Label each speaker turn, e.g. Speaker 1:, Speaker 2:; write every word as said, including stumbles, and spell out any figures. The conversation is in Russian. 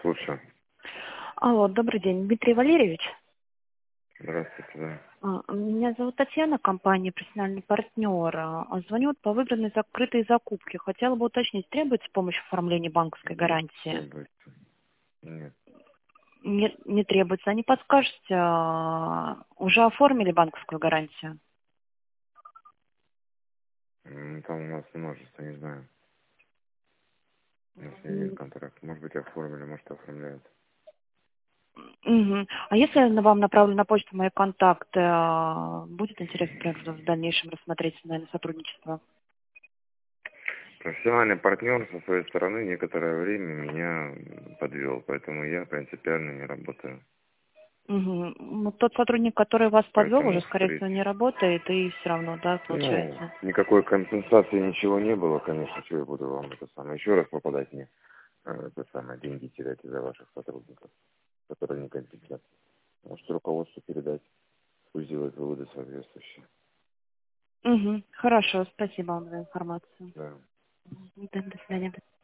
Speaker 1: слушаю.
Speaker 2: Алло, добрый день, Дмитрий Валерьевич.
Speaker 1: Здравствуйте, да.
Speaker 2: А, Меня зовут Татьяна, компания «Профессиональный партнер». А, Звоню вот по выгодной закрытой закупке. Хотела бы уточнить, требуется помощь в оформлении банковской
Speaker 1: Нет,
Speaker 2: гарантии?
Speaker 1: требуется. Нет.
Speaker 2: Не, не требуется. А не подскажете, а, уже оформили банковскую гарантию?
Speaker 1: М, Там у нас множество, не знаю. У нас не один
Speaker 2: М,
Speaker 1: контракт. Может быть, оформили, может, оформляют.
Speaker 2: мгм. А если я вам направлю на почту мои контакты, а, будет интересно, например, в дальнейшем рассмотреть, наверное, сотрудничество?
Speaker 1: Профессиональный партнер со своей стороны некоторое время меня подвел, поэтому я принципиально не работаю.
Speaker 2: Мгм. Ну, тот сотрудник, который вас подвел, уже,
Speaker 1: Поэтому
Speaker 2: скорее
Speaker 1: впредь.
Speaker 2: всего, не работает, и все равно, да,
Speaker 1: Ну,
Speaker 2: получается.
Speaker 1: никакой компенсации ничего не было, конечно, что я буду вам это самое еще раз попадать мне, э, это самое, деньги терять из-за ваших сотрудников, которые не компетентны. Можете руководству передать, пусть делает выводы соответствующие.
Speaker 2: Угу. Хорошо, спасибо вам за информацию.
Speaker 1: Да.
Speaker 2: Мгм. До до свидания.